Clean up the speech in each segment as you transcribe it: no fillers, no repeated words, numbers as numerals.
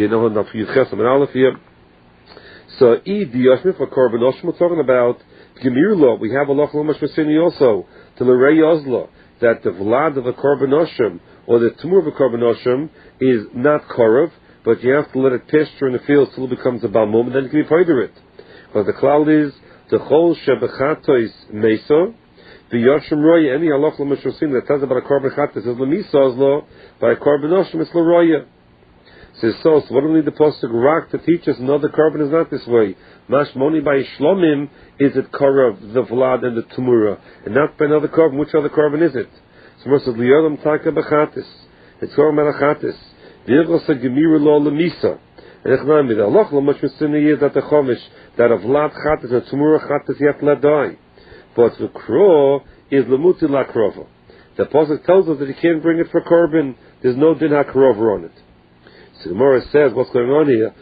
You know, not for Yudches and Aleph here. So, Eid the Yashmi for Korban Oshim, we're talking about Gemir law. We have a Lach Lomash Masini also, to Lerei Ozla, that the Vlad of a Korban Oshim, or the Tumur of a Korban Oshim, is not Korav, but you have to let it pasture in the field till it becomes a Balmum, and then you can be Poider it. But the cloud is, the Chol Shebechatois Mesa, the Yoshim Roya, any Halach Lomash Masini that tells about a Korban Chatos, is Lemisa Ozla, by a Korban Oshim, it's Leroya. So what do we need the Pasuk Rak to teach us? No, the Korban is not this way. Mashmoni by Shlomim is it Korav, the Vlad and the Tumura, and not by another Korban. Which other Korban is it? So versus Liyolam Taka Bechatis. It's Korban Melachatis. V'yirgos HaGemira Lo Lemisa. And Echnami, the Allah Lo Much Mitzini is that the Chomish, that a Vlad Chatis and Tumura Chatis you have to let die. But the Kro is Lemuti La Krova. The Pasuk tells us that you can't bring it for Korban. There's no Din HaKrova on it. So the Gemara says, what's going on here?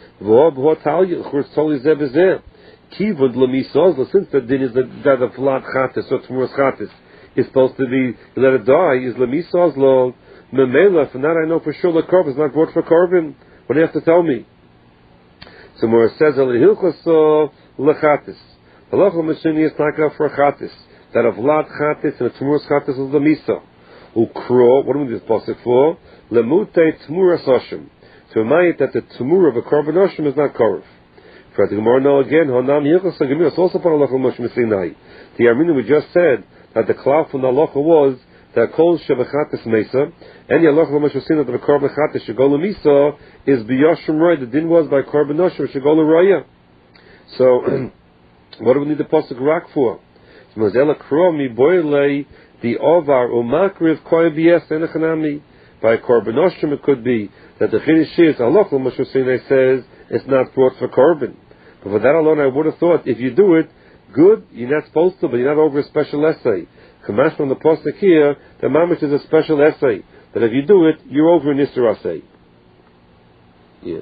Since the din is that of Vlad Chatis or Tmuras Chatis is supposed to be, you let it die, is Lemisaz lo Memela, and that I know for sure the Korban is not brought for Korban. What do you have to tell me? So the Gemara says, Hilchos Lechatis. Halacha Meshini is not for Chatis. That of Vlad Chatis and Tmuras Chatis is Lemisa. Ukro, what do we do this pasuk for? Lemute Tmuras Oshim. To remind it that the Tumur of a Korban Oshim is not Korav. For the Gemara now again, Honam Yilchos HaGemira, it's also part of Halacha Moshe Messinai. The Arminu we just said that the cloud from the Halacha was that Kol Shebechatis Mesa, and the Halacha Moshe Messinai that the Korban Chatis Shegol Misa is B'Yoshim Roy. The din was by Korban Oshim Shegol Roya. So, what do we need the Pasuk Rak for? Mazela Kro Mi Boilei the Ovar Umakriv Koy B'Yes Enechanami. By Korban Oshim it could be that the Chiddush is, Allah Moshe Sinai says, it's not brought for Korban. But for that alone I would have thought, if you do it, good, you're not supposed to, but you're not over a special essay. Kamash from the Pasuk here, the Mamish is a special essay. That if you do it, you're over an Isser essay. Yeah.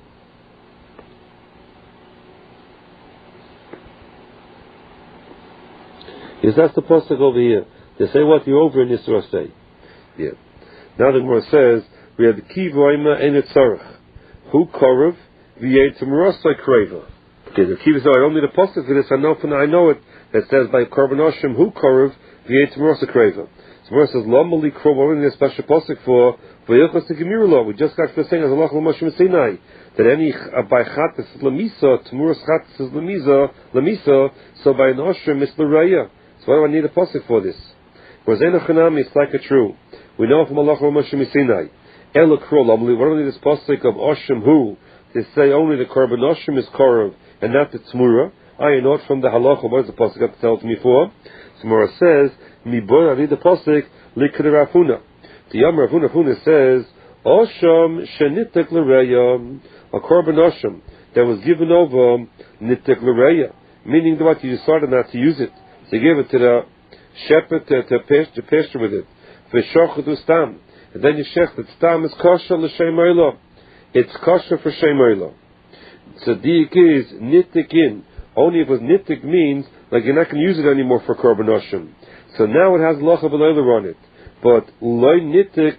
Yes, that's the Pasuk over here. They say what? You're over an Isser essay. Yeah. Now the Gemara says, we have the Kivoima and the Tzarech. Who Korav, V'yetim Rosai Kreva. Okay, the Kiva says, I don't need a Pasuk for this, I know it. That says by Korban Oshim, who Korav, V'yetim Rosai Kreva. So Gemara says, Lomali Krov, what do we need a special Pasuk for? V'yilchos HaGemira law. We just got to saying, as Allah Moshe Messinai, that any by Chatis is Lemisa, Tmuras Chatis is Lemisa, so by an Oshim it's L'Reya. So why do I need a Pasuk for this? Whereas Enochanami, it's like a true. We know from Allah Moshe Messinai. Ela Krol, what do we need this pasuk of Oshim who to say only the Korban Oshim is Korav and not the Tzmura? I know it from the Halacha. What does the pasuk have to tell it me for? So Mora says, Mi boy, I read the pasuk Likad Rafuna. The Yom Rafuna says Oshim shenitek l'reya, a Korban Oshim that was given over nitek l'reya, meaning that you decided not to use it. So you gave it to the shepherd to pasture with it. V'shochadu stam. And then you shech that stam is kosher l'shem oila. It's kosher for shem oila. Tzaddik is nitik in. Only if it was nitik means like you're not going to use it anymore for korban oshim. So now it has locha b'leiler on it. But loy nitik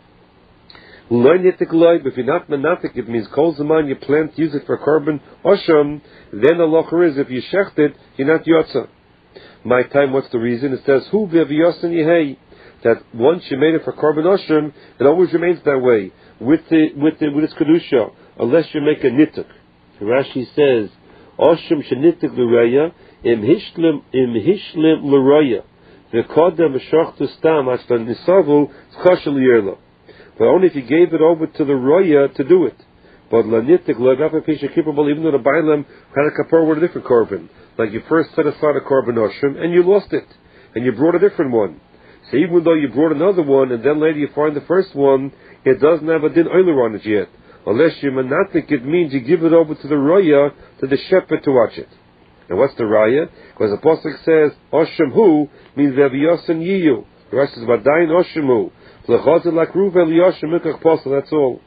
loy. If you're not menatik, it means kol zaman you plan to use it for korban oshim. Then the locha is if you shecht it, you're not yotza. My time, what's the reason? It says hu v'yasen yehei. That once you made it for korban oshim, it always remains that way with its kedusha, unless you make a nituk. Rashi says, oshim shenituk l'reya im hishlim l'reya v'kodem v'shochtu stam ashtan nisavu tzchashel yerla. But only if you gave it over to the roya to do it. But l'nituk l'gapapisha kippable, even though the bailam had a kapor with a different korban, like you first set aside a korban oshim and you lost it, and you brought a different one. So even though you brought another one, and then later you find the first one, it doesn't have a din oiler on it yet. Unless you manatik, it means you give it over to the raya, to the shepherd to watch it. And what's the raya? Because the pasuk says, Oshim hu means Ve'viyosen yiyu. The rest is Vadayin Oshim hu. L'chazil lakruv Eliyoshim mikach pasuk, that's all.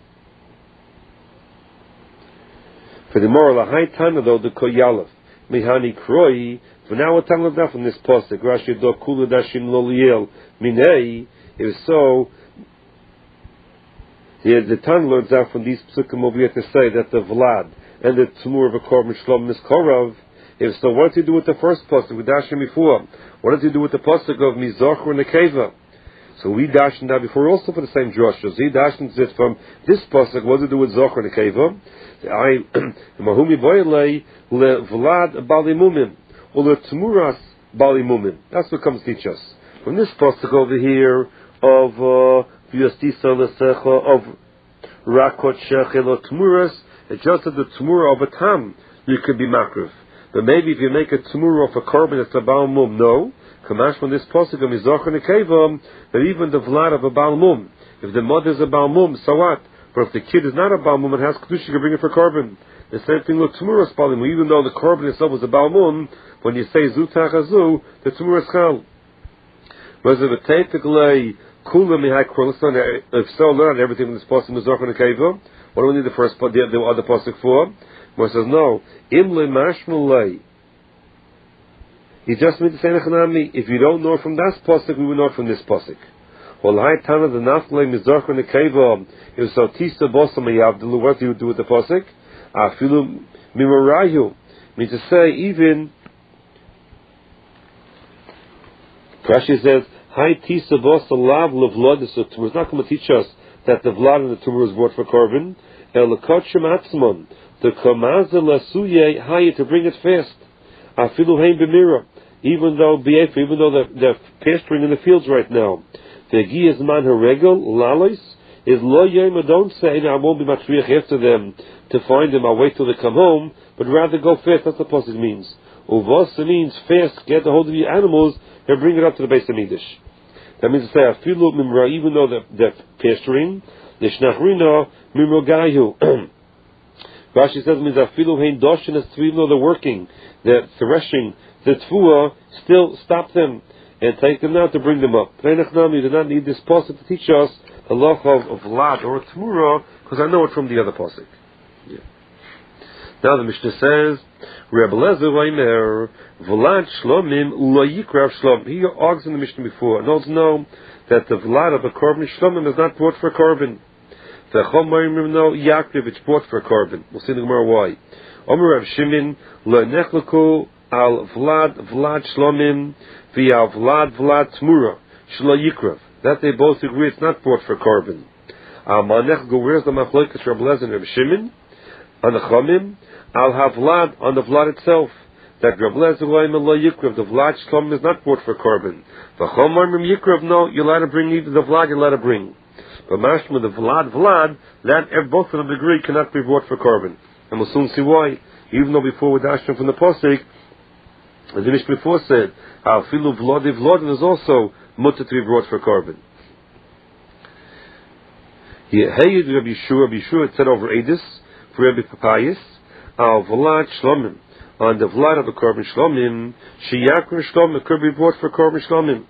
For the moral, a high tana though, the koyalef. Mihani kroi. But now we're talking about from this pasuk. Rashi do kula dashim lo liel minei. If so, Here, the Tan learns out from these psukim over here to say that the Vlad and the Tumur of a Korban Shlom is Korov. If so, what did he do with the first pasuk? We dashed him before. What did he do with the pasuk of Mizocher and Nekeva? So we dashed that before also for the same Joshua. So he dashed it from this pasuk. What did he do with Zocher and Nekeva? Mahumi Boyle le Vlad Balimumim or le Tumuras Balimumim. That's what comes to teach us. From this pasuk over here of Vyastisa Lesecha of Rakot Shechel or Tumuras, it's just that the Tumura of a Tam you could be makriv. But maybe if you make a Tumura of a Korban it's a Baal Mum, no. Kamash from this pasuk of Mizocher Nekeva, that even the Vlad of a Baal Mum, if the mother is a Baal Mum, so what? But if the kid is not a Baal Mum and has Kedusha, you can bring it for Korban. The same thing with Tumuras Baal Mum, even though the Korban itself was a Baal Mum, when you say Zutach Azu, the Tumura is Chal. Whereas if a typically Kula Mihai Krolistan, if so, learn everything from this pasuk Mizocher Nekeva, what do we need the first part, the other pasuk for? Where it says, no, Imle Mashmalei. He just made the same Echanami. If you don't know from that pasuk, we will know from this pasuk. Well, Hai Tana the Nafle Mizocher Nekeva, if so Tisa Bosa Mayavdelu, what do you do with the pasuk? Afilu Mimarayu. Means to say, even Rashi says, Hai Tisa Bosa Lav Levlod. So it's not going to teach us that the Vlad and the tumor was brought for Korban. El Kotchem Atzmon. The Kamaz Lasuye Hai to bring it fast. Afilu Hein B'mira. Even though they're pasturing in the fields right now. The Gi is man haregel lalos is lo yema. Don't say I won't be matriach after them to find them. I'll wait till they come home, but rather go fast. That's what the pasuk means. Uvasa means fast. Get a hold of your animals and bring it up to the base of Mikdash. That means to say afilu mimra. Even though they're pasturing, lishnachrina mimrogayu. Rashi says it means afilu hein doshin as even though they're working, they're threshing the tfuah, still stop them and take them out to bring them up. You do not need this pasuk to teach us the law of Vlad or Tmura, because I know it from the other pasuk. Yeah. Now the Mishnah says, Reb Lezer Vaymer Vlad Shlomim Lo Yikrav Shlom. He argues in the Mishnah before, and also know that the Vlad of a Korban Shlomim is not brought for a Korban. The Chomayim no Yakriv, it's brought for a Korban. We'll see in the Gemara why. Omer Rav Shimon Lo Nechleku Al Vlad Shlomim via Vlad Tmura Shlo Yikrav. That they both agree it's not brought for Korban. Manech go, where's the Machlokes Reb Lezer and Reb Shimon on the Chomim? Al Havlad on the Vlad itself. That Reb Lezer Lo Yikrav, the Vlad Shlomim is not brought for Korban. The Chomim Yikrav, no, you're allowed to bring even the Vlad, you're allowed to bring. But Mashma the Vlad, that both of them agree cannot be brought for Korban. And we'll soon see why. Even though before we dashed from the Pasuk, as the Mishnah before said, Afilu Vlad is also mutter to be brought for Korban. Hey, Rabbi Yeshua, it said over Edis, for Rabbi Papayis, Al Vlad Shlomim, on the Vlad of the Korban Shlomim, Sheyakr Shlomim could be brought for Korban Shlomim.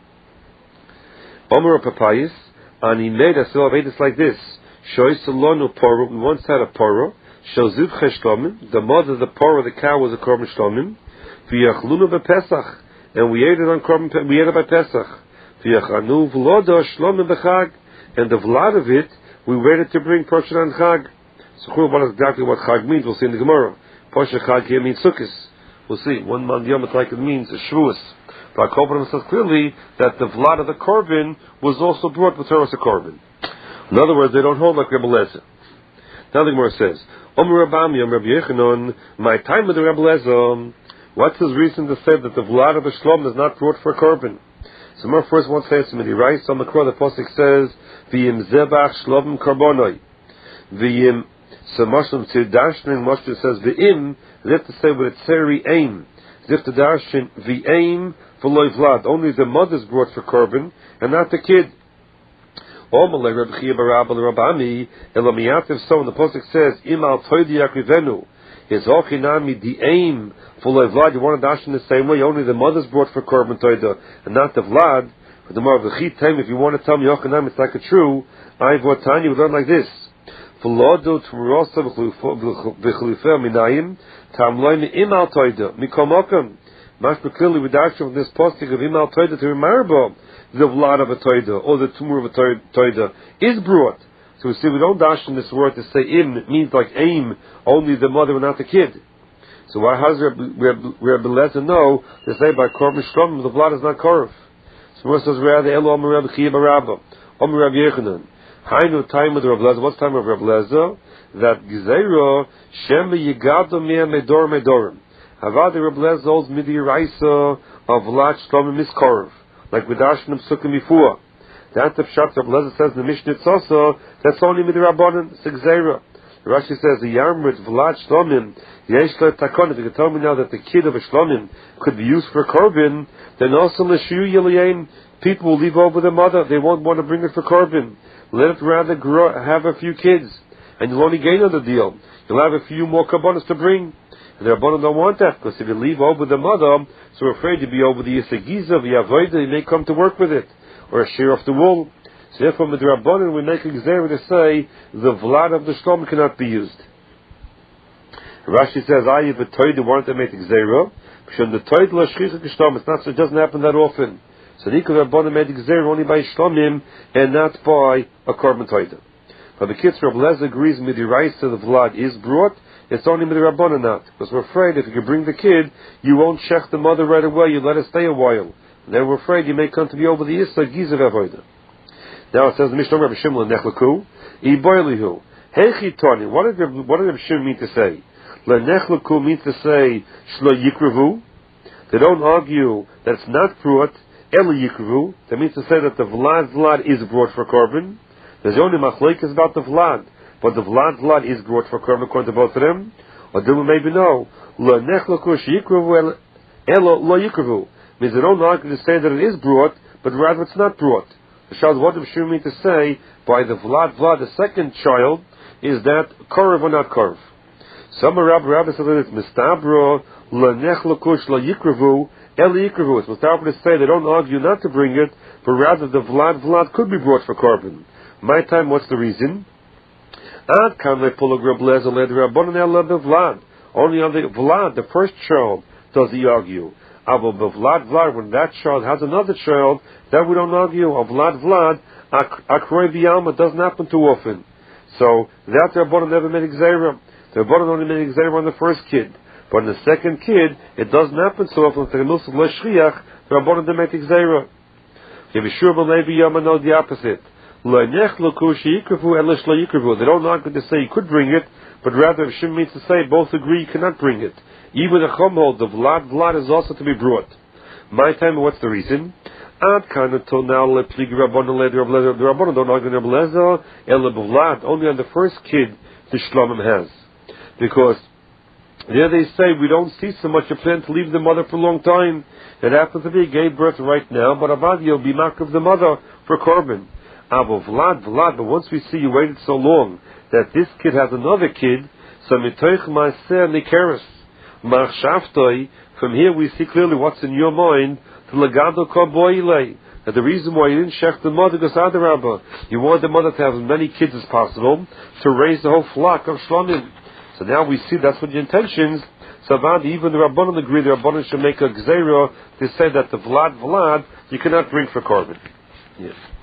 Omer Papayis, and he made us all of Edis like this, Shoy Salonu Poro, we once had a Poro, Shozub Shlomim, the mother of the Poro, the cow was a Korban Shlomim, V'yachlunu b'Pesach, and we ate it on Korban, we ate it by Pesach. V'yachanu v'loda shlomim b'Chag, and the vlad of it, we waited to bring Parshat on Chag. So what exactly what Chag means, we'll see in the Gemara. Parshat Chag here means Sukkos. We'll see. One month Yom like it means Shavuos. But Korban says clearly that the vlad of the Korban was also brought with Torah Korban. In other words, they don't hold like Rebbe Lezer. Now the Gemara says, Omer Rabami, Omer Rabbi Yechanan, my time with the Rebbe Lezer. What's his reason to say that the Vlad of a Shlom is not brought for Korban? So more first one says to me, he writes on the Quran, the Pasuk says, V'yim zebach shlomim karbonoi. V'yim, so Mashlim to Darshan, Mashlim says, V'im, as if to say with a tzeri aim. As if to Darshan, V'im, v'loi Vlad. Only the mother's brought for Korban, and not the kid. Omalei Reb Chia Barabba Rabami, Elamiyativ, so when the Pasuk says, Im al toidi yakrivenu. Is ochinami the aim for the Vlad? You want to dash in the same way? Only the mother's brought for Korban Toida and not the Vlad. For the more of the Chit time, if you want to tell me ochinami, it's like a true. I Tanya would learn like this: V'lodo tmurosa v'chulufei minayim tamloim imal Toida mikom okam. Mashma clearly we dash from this posting of imal Toida to remarbo the Vlad of a Toida or the tumor of a Toida is brought. So we see we don't dash in this word to say im, it means like aim, only the mother and not the kid. So why does Rabbi Lezer know to say by korban shlomim the blood is not korv? So it says rather elo omer Rabbi Chiya bar Rabba, omer Rabbi Yechanan. Hainu time of Rabbi Lezer. What's time of Rabbi Lezer? That Gzeiro Shem Yigado Mea Medor Medorim. Havad Rabbi Lezer holds midi raisa of Vlad Shlomim Miskorv, like with Ashnim Sukkim before. That's the pshat Rabbi Lezer says in the Mishnah also. That's only midi Rabbanan. It's Gzeiro. Rashi says the Yarmrit Vlad Shlomim Yesh Le Takon. If you can tell me now that the kid of a Shlomim could be used for korban, then also L'Shu Yelayin people will leave over the mother. They won't want to bring it for korban. Let it rather grow, have a few kids, and you'll only gain on the deal. You'll have a few more kabbanas to bring. And the Rabbanan don't want that, because if you leave over the mother, so we're afraid to be over the Yisagiza, the Avodah, you may come to work with it, or a shear off the wool. So therefore, with the Rabbanan, we make a gzera to say the vlad of the shlom cannot be used. Rashi says, I have a toid wanted to make a gzera, because the toid la shchicha k'shtom, it's not, so it doesn't happen that often. So the Rabbanan made the gzera only by shlomim, and not by a korban toida. But the kids Rabbi Lezer agrees midiraisa the vlad is brought. It's only midirabbanan not, because we're afraid if you can bring the kid, you won't check the mother right away. You let her stay a while. And then we're afraid you may come to be over the issa gizav avoda. Now it says the Mishnah Rabbi Shimon nechlaku iboilihu hechi tani. What did Rabbi Shimon mean to say? Lenechlaku means to say shlo yikravu. They don't argue that it's not brought. Ela yikravu. That means to say that the vlad is brought for korban. There's only machlekes about the vlad, but the vlad is brought for korban according to both of them. Or do we maybe know lo nechlaku sheyikravu elo lo yikravu means they don't argue to say that it is brought, but rather it's not brought. The child, what does Shimon mean to say by the vlad, the second child, is that korv or not korv? Some Rabbi said that it's mistabro lo nechlaku lo yikravu elo yikravu. It's mistabro to say they don't argue not to bring it, but rather the vlad could be brought for korban. My time, what's the reason? Only on the vlad, the first child, does he argue. Vlad, when that child has another child, that we don't argue. Vlad, akroi v'yalma doesn't happen too often. So that the Rabbanan never made exera. The Rabbanan only made exera on the first kid, but on the second kid, it doesn't happen so often. The Rabbanan didn't make exera. Yevishur b'levi yama knows the opposite. They don't argue to say you could bring it, but rather if Shimon means to say both agree you cannot bring it. Even the Chum holds the vlad is also to be brought. My time, what's the reason? Until now, the Rabbanan don't argue Rabbi Lezer, vlad, only on the first kid the Shlomim has. Because there they say we don't see so much a plan to leave the mother for a long time. It happens to be a gay birth right now, but Avad will be mark of the mother for korban. Vlad, but once we see you waited so long that this kid has another kid, so mitoich ma'aser nikeres ma'achshavtoi. From here we see clearly what's in your mind. To legado kol boilei. That the reason why you didn't shech the mother because adarabba, you wanted the mother to have as many kids as possible to raise the whole flock of shlomim. So now we see that's what your intentions. So even the Rabbanan agree. The Rabbanan should make a gzeira to say that the vlad you cannot bring for korban. Yes.